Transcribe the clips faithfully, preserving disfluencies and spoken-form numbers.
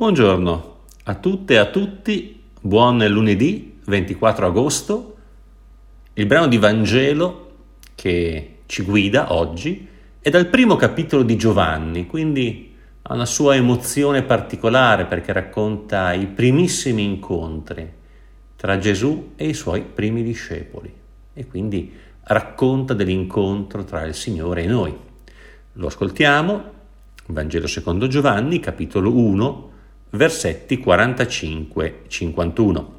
Buongiorno a tutte e a tutti, buon lunedì ventiquattro agosto. Il brano di Vangelo che ci guida oggi è dal primo capitolo di Giovanni, quindi ha una sua emozione particolare perché racconta i primissimi incontri tra Gesù e i suoi primi discepoli e quindi racconta dell'incontro tra il Signore e noi. Lo ascoltiamo, Vangelo secondo Giovanni, capitolo uno, versetti quarantacinque cinquantuno.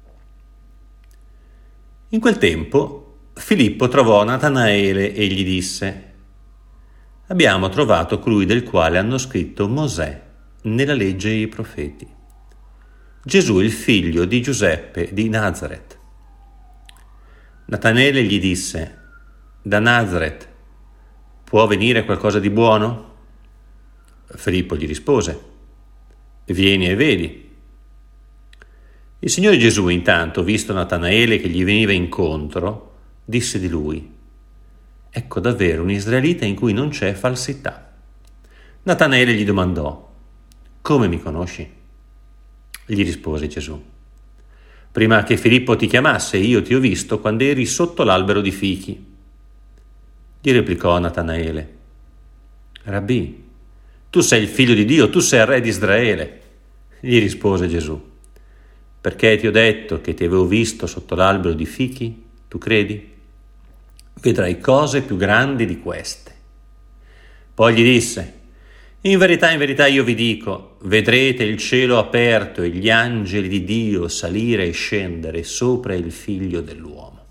In quel tempo Filippo trovò Natanaele e gli disse: «Abbiamo trovato colui del quale hanno scritto Mosè nella legge e i profeti, Gesù il figlio di Giuseppe di Nazaret». Natanaele gli disse: «Da Nazaret può venire qualcosa di buono?» Filippo gli rispose: «Vieni e vedi». Il Signore Gesù, intanto, visto Natanaele che gli veniva incontro, disse di lui: «Ecco davvero un israelita in cui non c'è falsità». Natanaele gli domandò: «Come mi conosci?» Gli rispose Gesù: «Prima che Filippo ti chiamasse, io ti ho visto quando eri sotto l'albero di fichi». Gli replicò Natanaele: «Rabbì, tu sei il figlio di Dio, tu sei il re di Israele». Gli rispose Gesù: «Perché ti ho detto che ti avevo visto sotto l'albero di fichi, tu credi? Vedrai cose più grandi di queste». Poi gli disse: «In verità, in verità io vi dico, vedrete il cielo aperto e gli angeli di Dio salire e scendere sopra il figlio dell'uomo».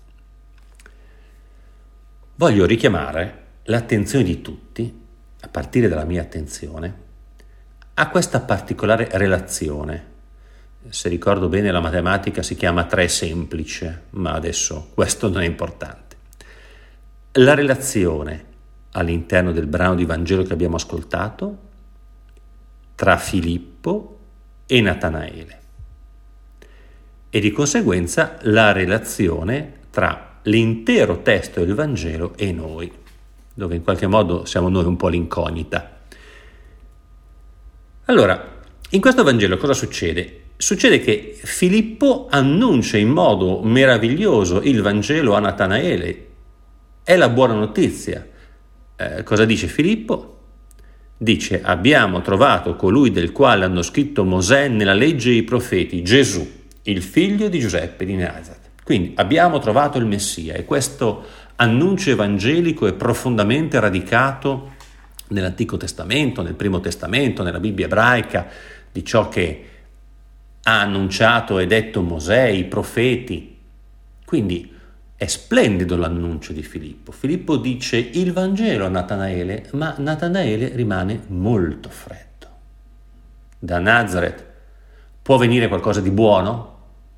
Voglio richiamare l'attenzione di tutti, a partire dalla mia attenzione, a questa particolare relazione. Se ricordo bene, la matematica si chiama tre semplice, ma adesso questo non è importante. La relazione all'interno del brano di Vangelo che abbiamo ascoltato tra Filippo e Natanaele e di conseguenza la relazione tra l'intero testo del Vangelo e noi, dove in qualche modo siamo noi un po' l'incognita. Allora, in questo Vangelo cosa succede? Succede che Filippo annuncia in modo meraviglioso il Vangelo a Natanaele. È la buona notizia. Eh, cosa dice Filippo? Dice: «Abbiamo trovato colui del quale hanno scritto Mosè nella legge e i profeti, Gesù, il figlio di Giuseppe di Nazaret». Quindi abbiamo trovato il Messia, e questo annuncio evangelico è profondamente radicato nell'Antico Testamento, nel Primo Testamento, nella Bibbia ebraica, di ciò che ha annunciato e detto Mosè, i profeti. Quindi è splendido l'annuncio di Filippo. Filippo dice il Vangelo a Natanaele, ma Natanaele rimane molto freddo. Da Nazaret può venire qualcosa di buono?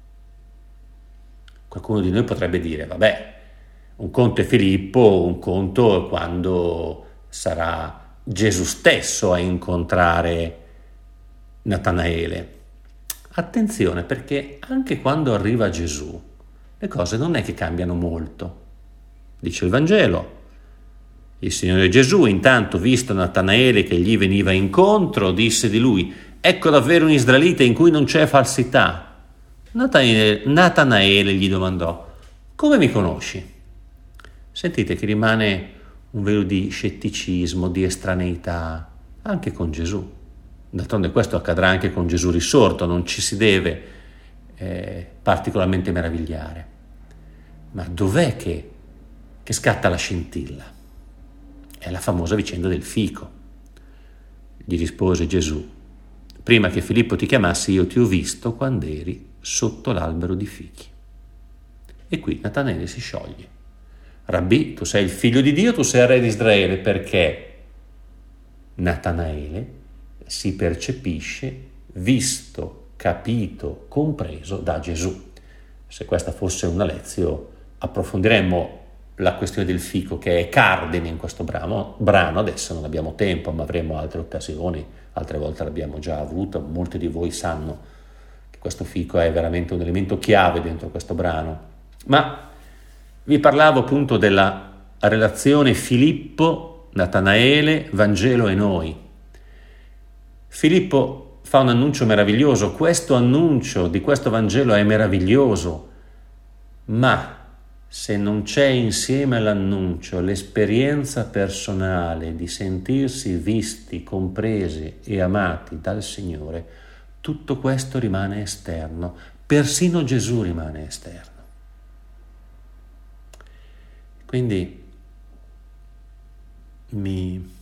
Qualcuno di noi potrebbe dire: vabbè, un conto è Filippo, un conto è quando sarà Gesù stesso a incontrare Natanaele. Attenzione, perché anche quando arriva Gesù le cose non è che cambiano molto. Dice il Vangelo: il Signore Gesù, intanto, visto Natanaele che gli veniva incontro, disse di lui: «Ecco davvero un israelita in cui non c'è falsità». Natanaele, Natanaele gli domandò: «Come mi conosci?» Sentite che rimane un velo di scetticismo, di estraneità, anche con Gesù. D'altronde questo accadrà anche con Gesù risorto, non ci si deve eh, particolarmente meravigliare. Ma dov'è che, che scatta la scintilla? È la famosa vicenda del fico. Gli rispose Gesù: «Prima che Filippo ti chiamassi, io ti ho visto quando eri sotto l'albero di fichi». E qui Natanaele si scioglie. «Rabbì, tu sei il figlio di Dio, tu sei il re di Israele», perché Natanaele si percepisce visto, capito, compreso da Gesù. Se questa fosse una lezione, approfondiremmo la questione del fico, che è cardine in questo brano. brano. Adesso non abbiamo tempo, ma avremo altre occasioni, altre volte l'abbiamo già avuto. Molti di voi sanno che questo fico è veramente un elemento chiave dentro questo brano. Ma vi parlavo appunto della relazione Filippo, Natanaele, Vangelo e noi. Filippo fa un annuncio meraviglioso, questo annuncio di questo Vangelo è meraviglioso, ma se non c'è insieme all'annuncio l'esperienza personale di sentirsi visti, compresi e amati dal Signore, tutto questo rimane esterno, persino Gesù rimane esterno. Quindi mi,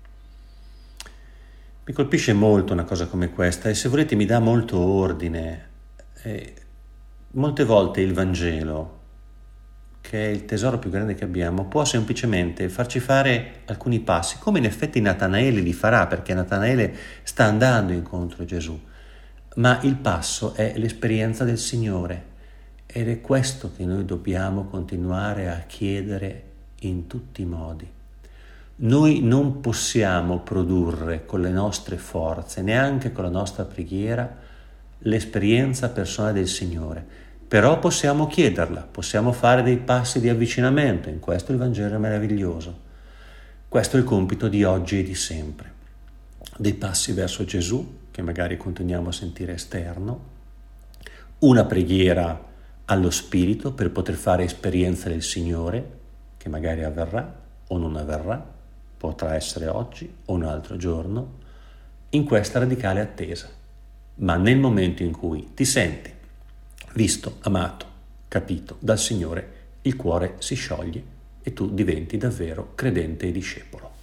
mi colpisce molto una cosa come questa e se volete mi dà molto ordine. E molte volte il Vangelo, che è il tesoro più grande che abbiamo, può semplicemente farci fare alcuni passi, come in effetti Natanaele li farà, perché Natanaele sta andando incontro a Gesù, ma il passo è l'esperienza del Signore ed è questo che noi dobbiamo continuare a chiedere in tutti i modi. Noi non possiamo produrre con le nostre forze, neanche con la nostra preghiera, l'esperienza personale del Signore. Però possiamo chiederla, possiamo fare dei passi di avvicinamento, in questo il Vangelo è meraviglioso. Questo è il compito di oggi e di sempre. Dei passi verso Gesù, che magari continuiamo a sentire esterno, una preghiera allo Spirito per poter fare esperienza del Signore, che magari avverrà o non avverrà, potrà essere oggi o un altro giorno, in questa radicale attesa. Ma nel momento in cui ti senti visto, amato, capito dal Signore, il cuore si scioglie e tu diventi davvero credente e discepolo.